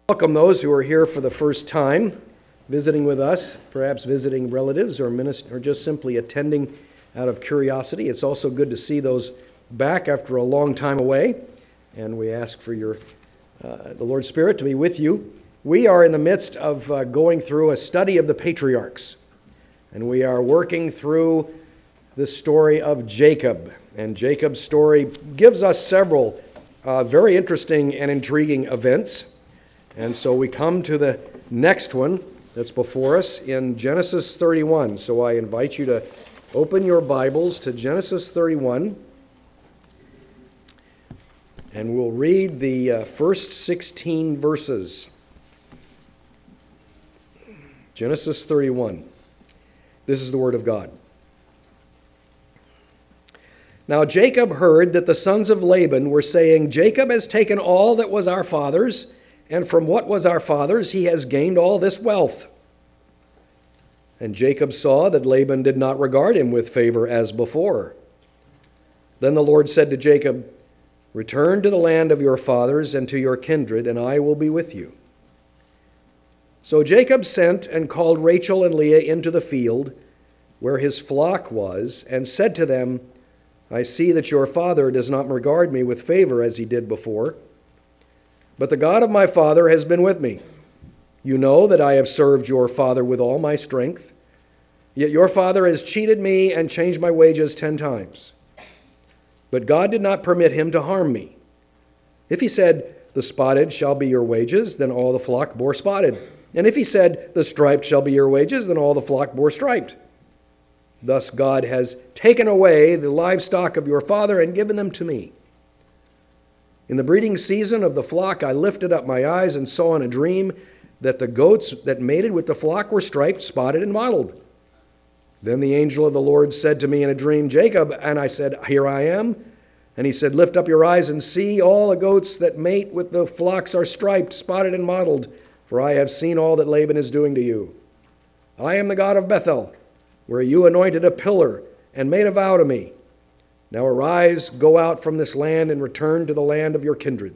Welcome those who are here for the first time, visiting with us, perhaps visiting relatives or just simply attending out of curiosity. It's also good to see those back after a long time away, and we ask for the Lord's Spirit to be with you. We are in the midst of going through a study of the patriarchs, and we are working through the story of Jacob. And Jacob's story gives us several very interesting and intriguing events. And so we come to the next one that's before us in Genesis 31. So I invite you to open your Bibles to Genesis 31. And we'll read the first 16 verses. Genesis 31. This is the Word of God. Now Jacob heard that the sons of Laban were saying, "Jacob has taken all that was our father's, and from what was our father's he has gained all this wealth." And Jacob saw that Laban did not regard him with favor as before. Then the Lord said to Jacob, "Return to the land of your fathers and to your kindred, and I will be with you." So Jacob sent and called Rachel and Leah into the field where his flock was, and said to them, "I see that your father does not regard me with favor as he did before. But the God of my father has been with me. You know that I have served your father with all my strength. Yet your father has cheated me and changed my wages 10 times. But God did not permit him to harm me. If he said, 'The spotted shall be your wages,' then all the flock bore spotted. And if he said, 'The striped shall be your wages,' then all the flock bore striped. Thus God has taken away the livestock of your father and given them to me. In the breeding season of the flock, I lifted up my eyes and saw in a dream that the goats that mated with the flock were striped, spotted, and mottled. Then the angel of the Lord said to me in a dream, 'Jacob,' and I said, 'Here I am.' And he said, 'Lift up your eyes and see, all the goats that mate with the flocks are striped, spotted, and mottled, for I have seen all that Laban is doing to you. I am the God of Bethel, where you anointed a pillar and made a vow to me. Now arise, go out from this land and return to the land of your kindred.'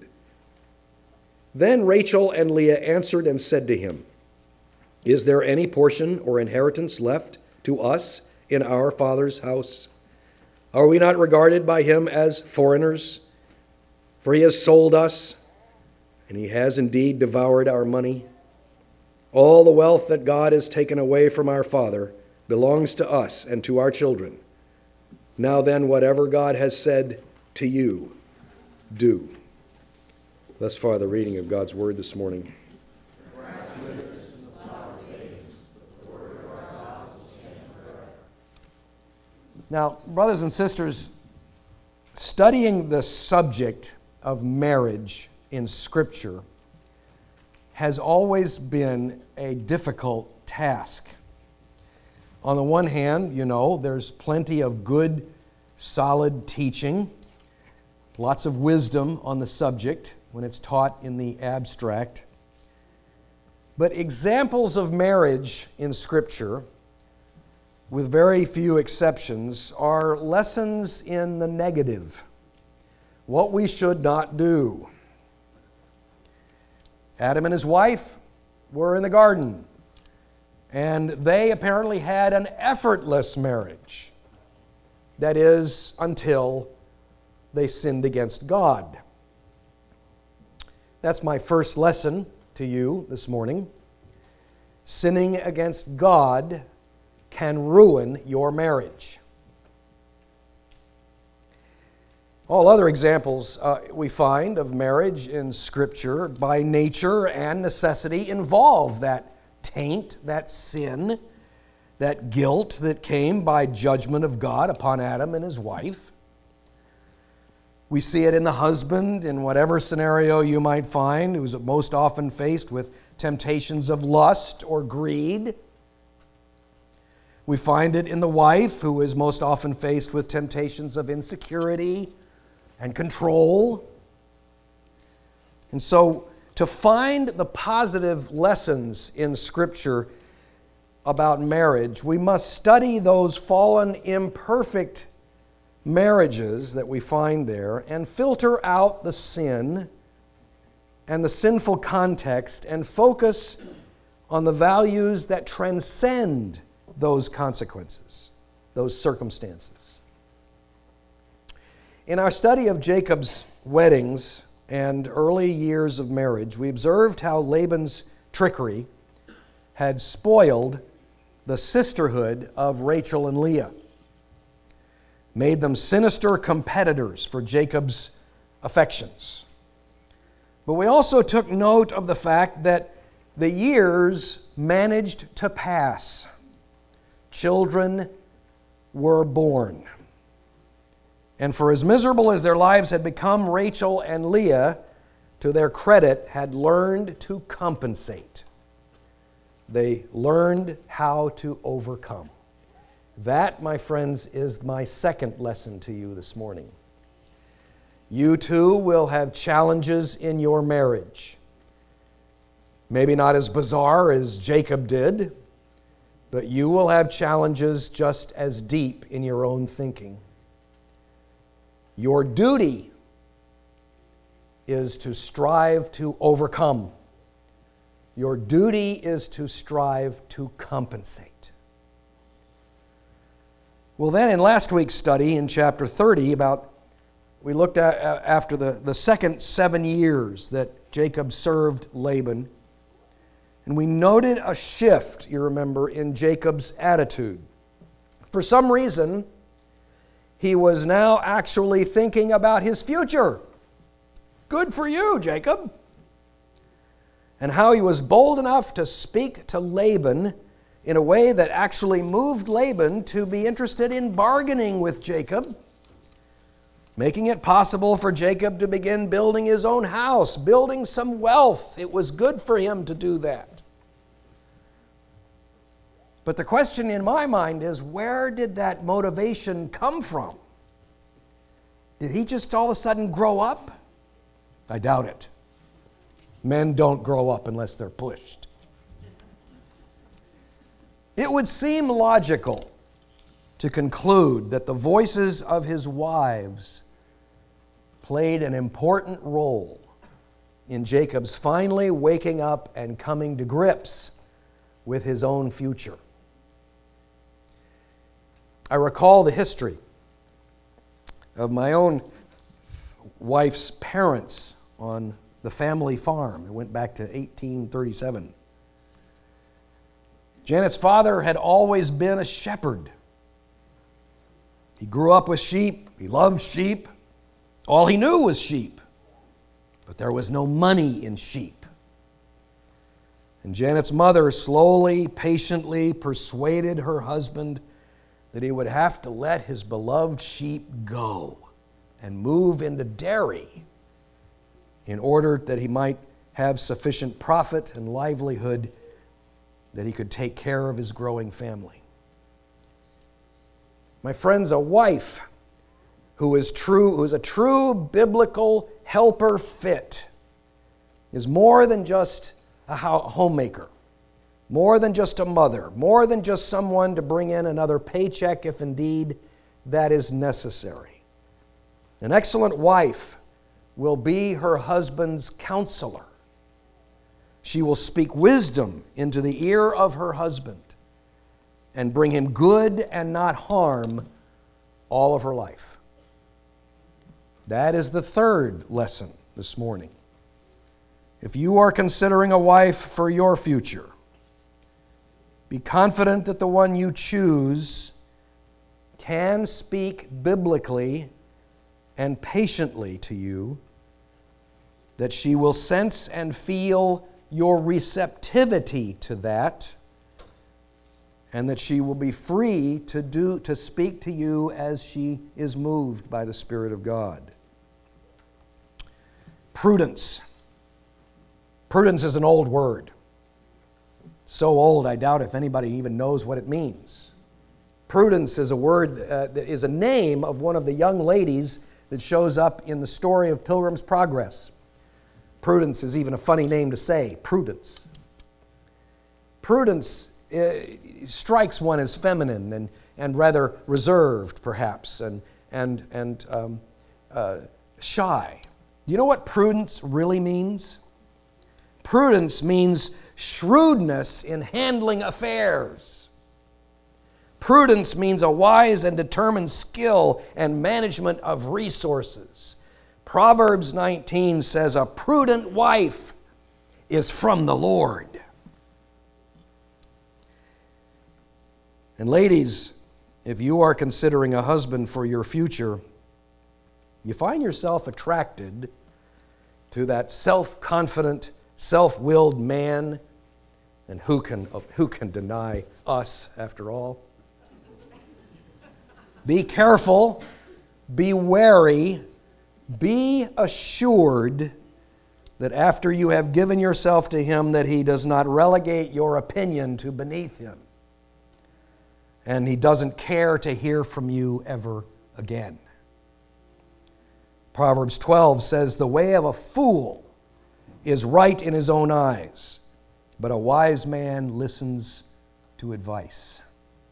Then Rachel and Leah answered and said to him, 'Is there any portion or inheritance left to us in our father's house? Are we not regarded by him as foreigners? For he has sold us, and he has indeed devoured our money. All the wealth that God has taken away from our father belongs to us and to our children. Now then, whatever God has said to you, do.'" Thus far, the reading of God's word this morning. Now, brothers and sisters, studying the subject of marriage in Scripture has always been a difficult task. On the one hand, there's plenty of good, solid teaching, lots of wisdom on the subject when it's taught in the abstract. But examples of marriage in Scripture, with very few exceptions, are lessons in the negative, what we should not do. Adam and his wife were in the garden, and they apparently had an effortless marriage. That is, until they sinned against God. That's my first lesson to you this morning. Sinning against God can ruin your marriage. All other examples we find of marriage in Scripture, by nature and necessity, involve that taint, that sin, that guilt that came by judgment of God upon Adam and his wife. We see it in the husband, in whatever scenario you might find, who's most often faced with temptations of lust or greed. We find it in the wife, who is most often faced with temptations of insecurity and control. And so, to find the positive lessons in Scripture about marriage, we must study those fallen, imperfect marriages that we find there and filter out the sin and the sinful context and focus on the values that transcend those consequences, those circumstances. In our study of Jacob's weddings and early years of marriage, we observed how Laban's trickery had spoiled the sisterhood of Rachel and Leah, made them sinister competitors for Jacob's affections. But we also took note of the fact that the years managed to pass. Children were born. And for as miserable as their lives had become, Rachel and Leah, to their credit, had learned to compensate. They learned how to overcome. That, my friends, is my second lesson to you this morning. You too will have challenges in your marriage. Maybe not as bizarre as Jacob did, but you will have challenges just as deep in your own thinking. Your duty is to strive to overcome. Your duty is to strive to compensate. Well, then in last week's study in chapter 30, we looked at after the second 7 years that Jacob served Laban, and we noted a shift, you remember, in Jacob's attitude. For some reason, he was now actually thinking about his future. Good for you, Jacob. And how he was bold enough to speak to Laban in a way that actually moved Laban to be interested in bargaining with Jacob, making it possible for Jacob to begin building his own house, building some wealth. It was good for him to do that. But the question in my mind is, where did that motivation come from? Did he just all of a sudden grow up? I doubt it. Men don't grow up unless they're pushed. It would seem logical to conclude that the voices of his wives played an important role in Jacob's finally waking up and coming to grips with his own future. I recall the history of my own wife's parents on the family farm. It went back to 1837. Janet's father had always been a shepherd. He grew up with sheep. He loved sheep. All he knew was sheep. But there was no money in sheep. And Janet's mother slowly, patiently persuaded her husband that he would have to let his beloved sheep go and move into dairy in order that he might have sufficient profit and livelihood that he could take care of his growing family. My friends, a wife who is a true biblical helper fit is more than just a homemaker, more than just a mother, more than just someone to bring in another paycheck if indeed that is necessary. An excellent wife will be her husband's counselor. She will speak wisdom into the ear of her husband and bring him good and not harm all of her life. That is the third lesson this morning. If you are considering a wife for your future, be confident that the one you choose can speak biblically and patiently to you, that she will sense and feel your receptivity to that, and that she will be free to speak to you as she is moved by the Spirit of God. Prudence. Prudence is an old word. So old, I doubt if anybody even knows what it means. Prudence is a word that is a name of one of the young ladies that shows up in the story of Pilgrim's Progress. Prudence is even a funny name to say, Prudence. Prudence strikes one as feminine and rather reserved, perhaps, and shy. Do you know what prudence really means? Prudence means shrewdness in handling affairs. Prudence means a wise and determined skill and management of resources. Proverbs 19 says, "A prudent wife is from the Lord." And ladies, if you are considering a husband for your future, you find yourself attracted to that self-confident, self-willed man, and who can deny us, after all? Be careful, be wary, be assured that after you have given yourself to him, that he does not relegate your opinion to beneath him, and he doesn't care to hear from you ever again. Proverbs 12 says, "The way of a fool is right in his own eyes, but a wise man listens to advice."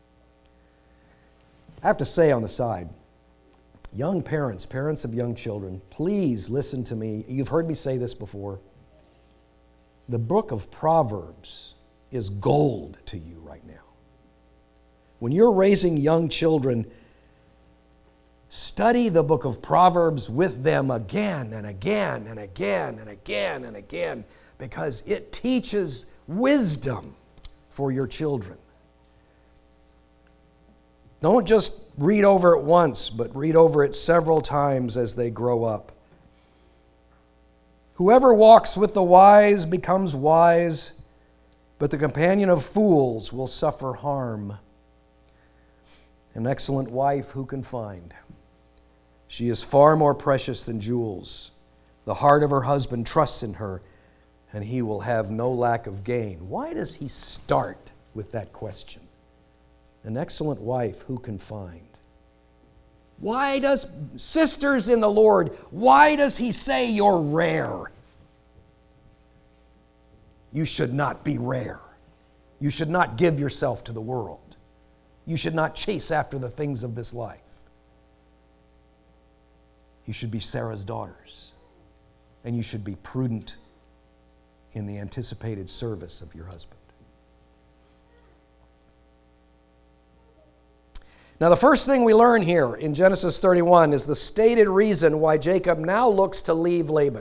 I have to say on the side, young parents, parents of young children, please listen to me. You've heard me say this before. The book of Proverbs is gold to you right now. When you're raising young children, study the book of Proverbs with them again and again and again and again and again, because it teaches wisdom for your children. Don't just read over it once, but read over it several times as they grow up. Whoever walks with the wise becomes wise, but the companion of fools will suffer harm. An excellent wife who can find? She is far more precious than jewels. The heart of her husband trusts in her, and he will have no lack of gain. Why does he start with that question? An excellent wife who can find? Why does, sisters in the Lord, why does he say you're rare? You should not be rare. You should not give yourself to the world. You should not chase after the things of this life. You should be Sarah's daughters, and you should be prudent in the anticipated service of your husband. Now, the first thing we learn here in Genesis 31 is the stated reason why Jacob now looks to leave Laban.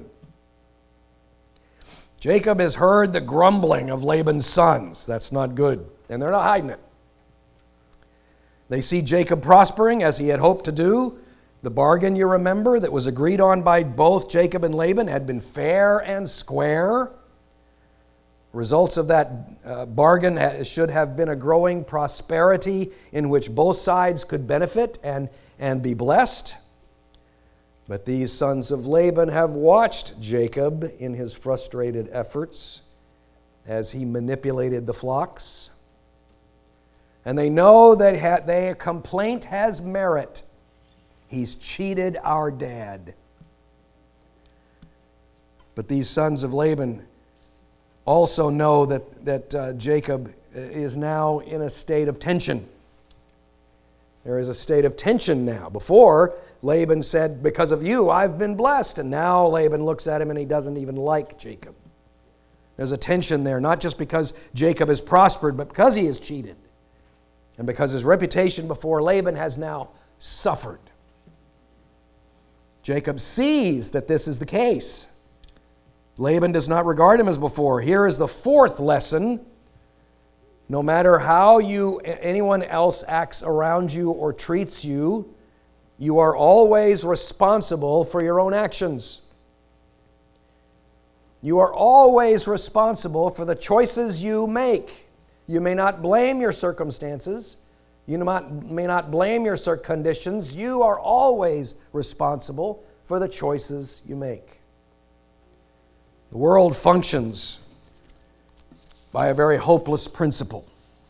Jacob has heard the grumbling of Laban's sons. That's not good, and they're not hiding it. They see Jacob prospering as he had hoped to do. The bargain, you remember, that was agreed on by both Jacob and Laban had been fair and square. Results of that bargain should have been a growing prosperity in which both sides could benefit and be blessed. But these sons of Laban have watched Jacob in his frustrated efforts as he manipulated the flocks. And they know that their complaint has merit. He's cheated our dad. But these sons of Laban also know that Jacob is now in a state of tension. There is a state of tension now. Before, Laban said, "Because of you, I've been blessed." And now Laban looks at him and he doesn't even like Jacob. There's a tension there, not just because Jacob has prospered, but because he has cheated. And because his reputation before Laban has now suffered. Jacob sees that this is the case. Laban does not regard him as before. Here is the fourth lesson. No matter how anyone else acts around you or treats you, you are always responsible for your own actions. You are always responsible for the choices you make. You may not blame your circumstances. You may not blame your conditions. You are always responsible for the choices you make. The world functions by a very hopeless principle.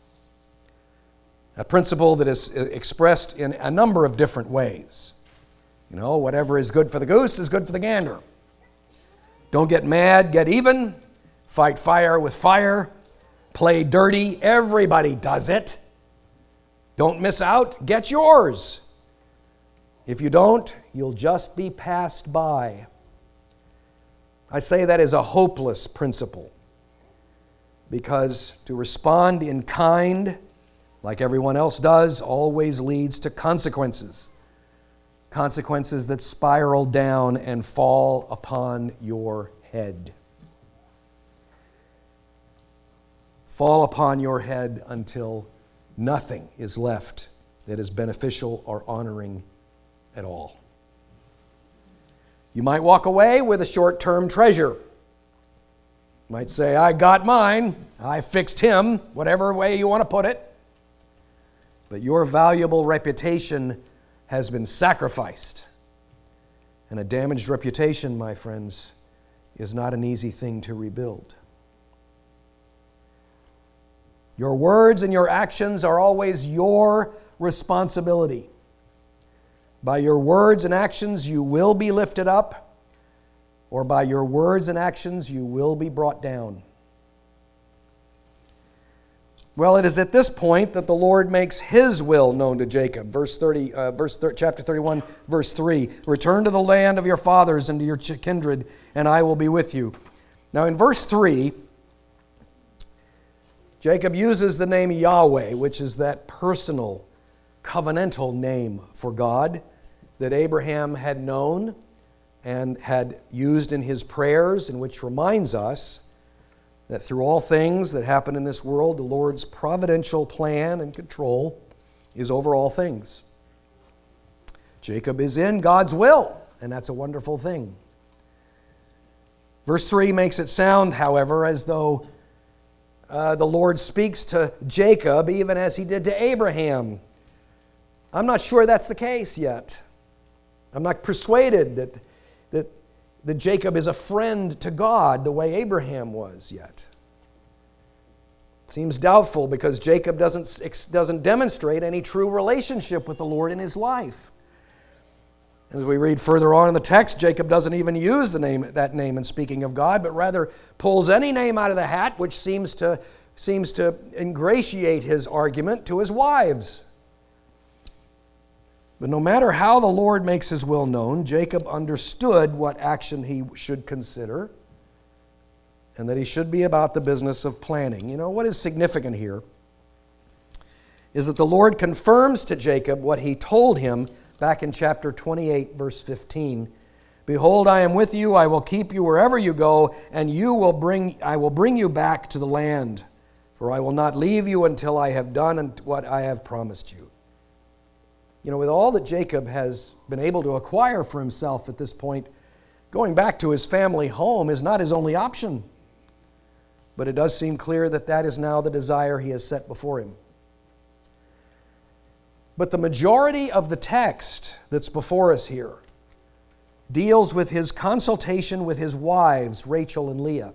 A principle that is expressed in a number of different ways. Whatever is good for the goose is good for the gander. Don't get mad, get even. Fight fire with fire. Play dirty. Everybody does it. Don't miss out. Get yours. If you don't, you'll just be passed by. I say that is a hopeless principle, because to respond in kind, like everyone else does, always leads to consequences. Consequences that spiral down and fall upon your head. Fall upon your head until nothing is left that is beneficial or honoring at all. You might walk away with a short-term treasure. You might say, I got mine, I fixed him, whatever way you want to put it. But your valuable reputation has been sacrificed. And a damaged reputation, my friends, is not an easy thing to rebuild. Your words and your actions are always your responsibility. By your words and actions, you will be lifted up, or by your words and actions, you will be brought down. Well, it is at this point that the Lord makes His will known to Jacob. Chapter 31, verse 3. Return to the land of your fathers and to your kindred, and I will be with you. Now in verse 3, Jacob uses the name Yahweh, which is that personal, covenantal name for God that Abraham had known and had used in his prayers, and which reminds us that through all things that happen in this world, the Lord's providential plan and control is over all things. Jacob is in God's will, and that's a wonderful thing. Verse 3 makes it sound, however, as though the Lord speaks to Jacob even as He did to Abraham. I'm not sure that's the case yet. I'm not persuaded that Jacob is a friend to God the way Abraham was yet. It seems doubtful because Jacob doesn't demonstrate any true relationship with the Lord in his life. As we read further on in the text, Jacob doesn't even use that name in speaking of God, but rather pulls any name out of the hat which seems to ingratiate his argument to his wives. But no matter how the Lord makes His will known, Jacob understood what action he should consider and that he should be about the business of planning. You know, what is significant here is that the Lord confirms to Jacob what He told him back in chapter 28, verse 15. Behold, I am with you, I will keep you wherever you go, and I will bring you back to the land, for I will not leave you until I have done what I have promised you. You know, with all that Jacob has been able to acquire for himself at this point, going back to his family home is not his only option. But it does seem clear that that is now the desire he has set before him. But the majority of the text that's before us here deals with his consultation with his wives, Rachel and Leah.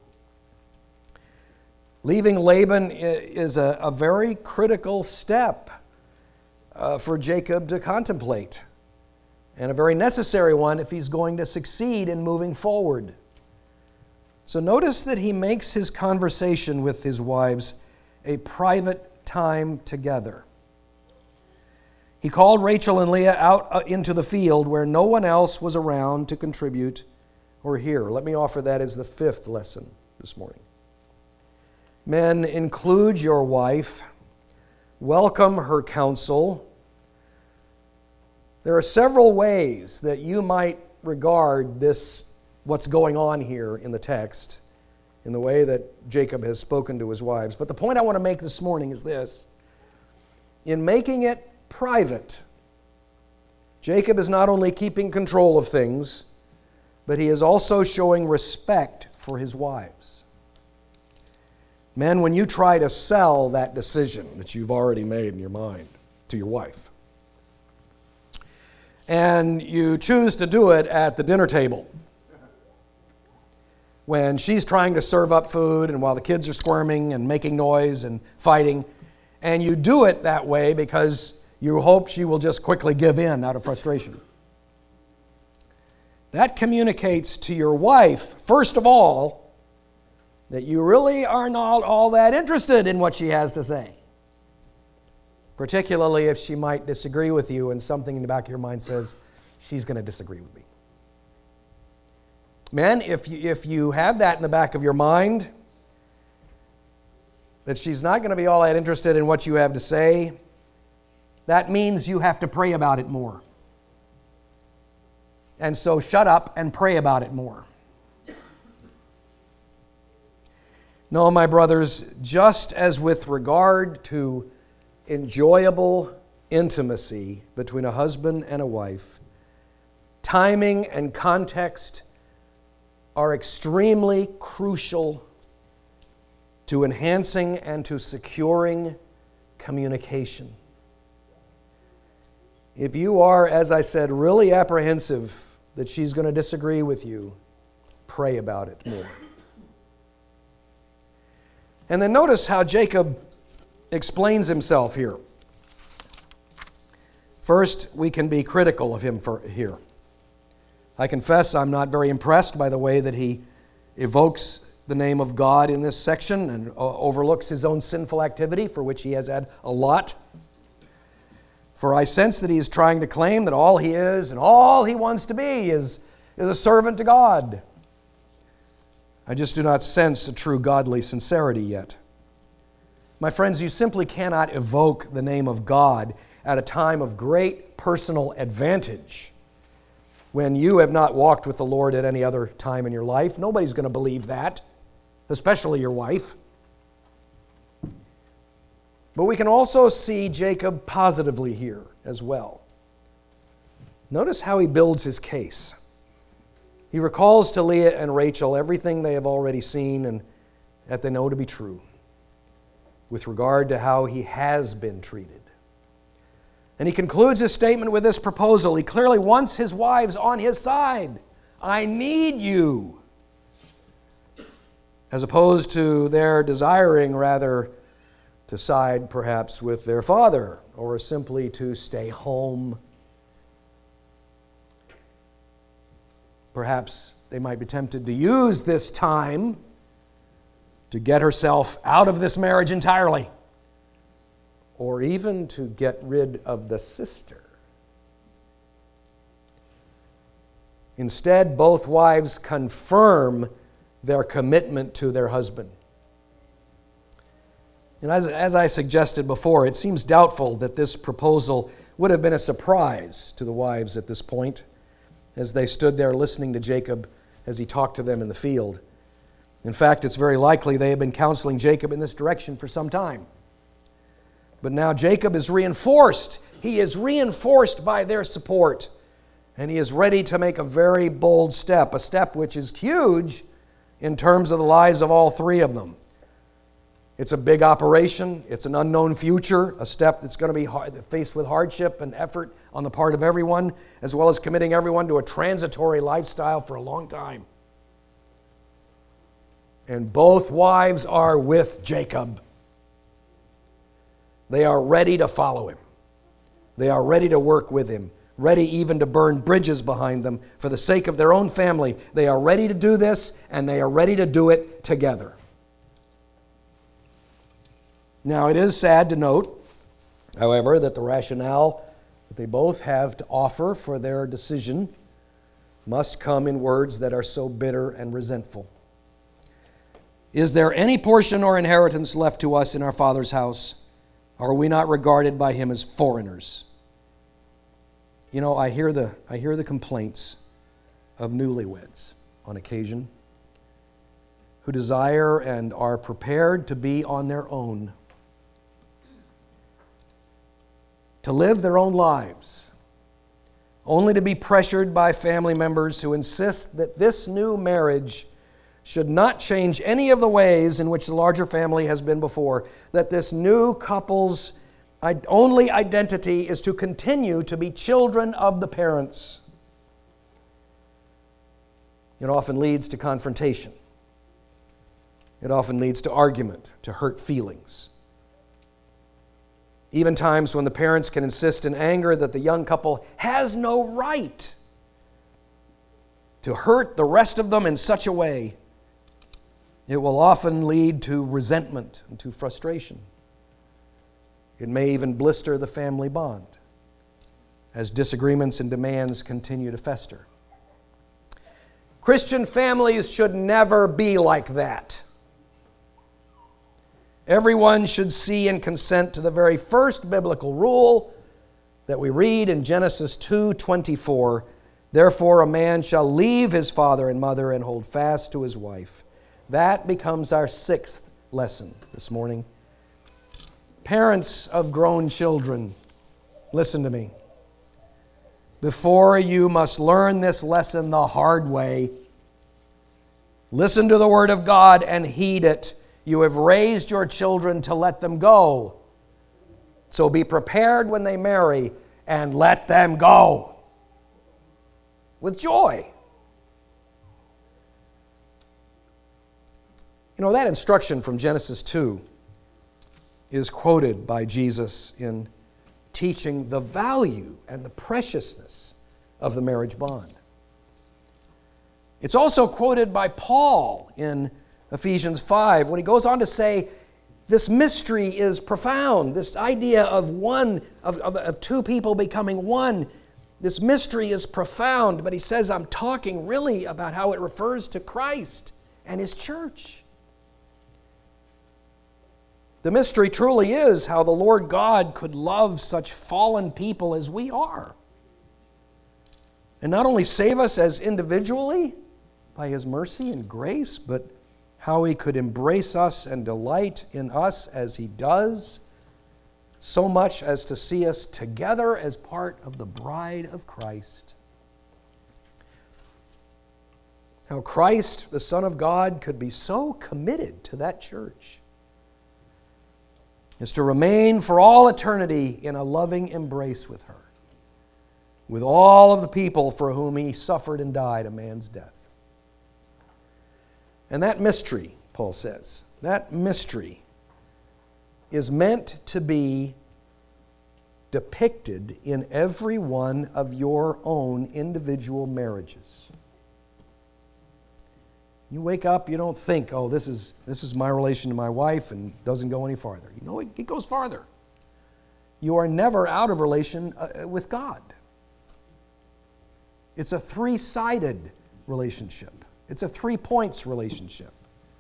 Leaving Laban is a very critical step for Jacob to contemplate, and a very necessary one if he's going to succeed in moving forward. So notice that he makes his conversation with his wives a private time together. He called Rachel and Leah out into the field where no one else was around to contribute or hear. Let me offer that as the fifth lesson this morning. Men, include your wife. Welcome her counsel. There are several ways that you might regard this, what's going on here in the text, in the way that Jacob has spoken to his wives. But the point I want to make this morning is this. In making it private, Jacob is not only keeping control of things, but he is also showing respect for his wives. Men, when you try to sell that decision that you've already made in your mind to your wife, and you choose to do it at the dinner table, when she's trying to serve up food and while the kids are squirming and making noise and fighting, and you do it that way because you hope she will just quickly give in out of frustration. That communicates to your wife, first of all, that you really are not all that interested in what she has to say. Particularly if she might disagree with you and something in the back of your mind says, she's going to disagree with me. Men, if you have that in the back of your mind, that she's not going to be all that interested in what you have to say, that means you have to pray about it more. And so shut up and pray about it more. No, my brothers, just as with regard to enjoyable intimacy between a husband and a wife, timing and context are extremely crucial to enhancing and to securing communication. If you are, as I said, really apprehensive that she's going to disagree with you, pray about it more. And then notice how Jacob explains himself here. First, we can be critical of him here. I confess I'm not very impressed by the way that he evokes the name of God in this section and overlooks his own sinful activity, for which he has had a lot. For I sense that he is trying to claim that all he is and all he wants to be is a servant to God. I just do not sense a true godly sincerity yet. My friends, you simply cannot evoke the name of God at a time of great personal advantage when you have not walked with the Lord at any other time in your life. Nobody's going to believe that, especially your wife. But we can also see Jacob positively here as well. Notice how he builds his case. He recalls to Leah and Rachel everything they have already seen and that they know to be true with regard to how he has been treated. And he concludes his statement with this proposal. He clearly wants his wives on his side. I need you. As opposed to their desiring rather to side perhaps with their father or simply to stay home. Perhaps they might be tempted to use this time to get herself out of this marriage entirely, or even to get rid of the sister. Instead, both wives confirm their commitment to their husband. And as I suggested before, it seems doubtful that this proposal would have been a surprise to the wives at this point, as they stood there listening to Jacob as he talked to them in the field. In fact, it's very likely they had been counseling Jacob in this direction for some time. But now Jacob is reinforced. He is reinforced by their support. And he is ready to make a very bold step, a step which is huge in terms of the lives of all three of them. It's a big operation. It's an unknown future, a step that's going to be faced with hardship and effort on the part of everyone, as well as committing everyone to a transitory lifestyle for a long time. And both wives are with Jacob. They are ready to follow him. They are ready to work with him, ready even to burn bridges behind them for the sake of their own family. They are ready to do this, and they are ready to do it together. Now, it is sad to note, however, that the rationale that they both have to offer for their decision must come in words that are so bitter and resentful. Is there any portion or inheritance left to us in our Father's house? Are we not regarded by him as foreigners? You know, I hear the complaints of newlyweds on occasion who desire and are prepared to be on their own, to live their own lives, only to be pressured by family members who insist that this new marriage should not change any of the ways in which the larger family has been before, that this new couple's only identity is to continue to be children of the parents. It often leads to confrontation. It often leads to argument, to hurt feelings. Even times when the parents can insist in anger that the young couple has no right to hurt the rest of them in such a way, it will often lead to resentment and to frustration. It may even blister the family bond as disagreements and demands continue to fester. Christian families should never be like that. Everyone should see and consent to the very first biblical rule that we read in Genesis 2:24. Therefore a man shall leave his father and mother and hold fast to his wife. That becomes our sixth lesson this morning. Parents of grown children, listen to me. Before you must learn this lesson the hard way, listen to the Word of God and heed it. You have raised your children to let them go. So be prepared when they marry and let them go with joy. You know, that instruction from Genesis 2 is quoted by Jesus in teaching the value and the preciousness of the marriage bond. It's also quoted by Paul in Ephesians 5 when he goes on to say this mystery is profound. This idea of two people becoming one, this mystery is profound, but he says I'm talking really about how it refers to Christ and His church. The mystery truly is how the Lord God could love such fallen people as we are. And not only save us as individually by His mercy and grace, but how He could embrace us and delight in us as He does, so much as to see us together as part of the bride of Christ. How Christ, the Son of God, could be so committed to that church is to remain for all eternity in a loving embrace with her, with all of the people for whom He suffered and died a man's death. And that mystery, Paul says, that mystery is meant to be depicted in every one of your own individual marriages. You wake up, you don't think, oh, this is my relation to my wife and doesn't go any farther. You know, it goes farther. You are never out of relation with God. It's a three-sided relationship. It's a 3 points relationship.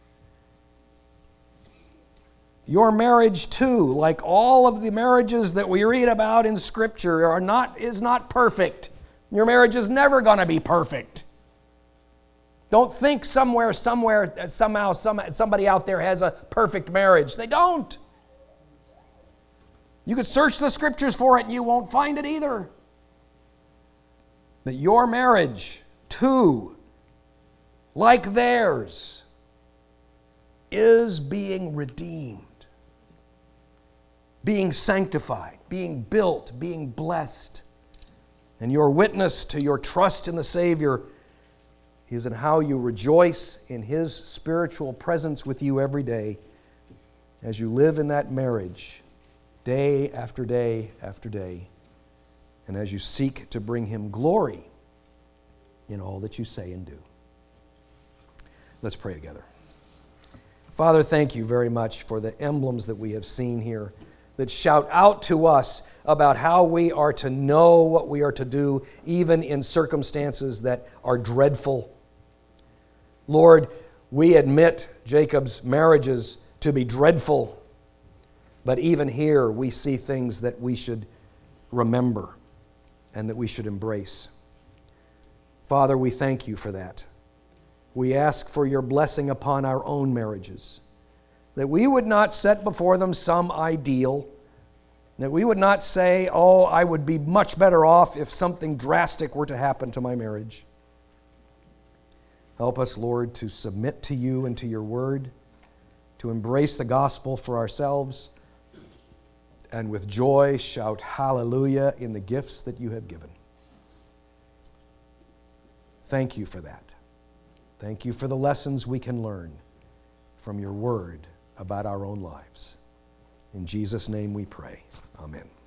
Your marriage too, like all of the marriages that we read about in Scripture, is not perfect. Your marriage is never going to be perfect. Don't think somehow, somebody out there has a perfect marriage. They don't. You could search the Scriptures for it and you won't find it either. But your marriage, too, like theirs, is being redeemed, being sanctified, being built, being blessed. And your witness to your trust in the Savior is in how you rejoice in His spiritual presence with you every day as you live in that marriage day after day after day, and as you seek to bring Him glory in all that you say and do. Let's pray together. Father, thank you very much for the emblems that we have seen here that shout out to us about how we are to know what we are to do, even in circumstances that are dreadful. Lord, we admit Jacob's marriages to be dreadful, but even here we see things that we should remember and that we should embrace. Father, we thank you for that. We ask for your blessing upon our own marriages, that we would not set before them some ideal, that we would not say, oh, I would be much better off if something drastic were to happen to my marriage. Help us, Lord, to submit to you and to your word, to embrace the gospel for ourselves, and with joy shout hallelujah in the gifts that you have given. Thank you for that. Thank you for the lessons we can learn from your word about our own lives. In Jesus' name we pray. Amen.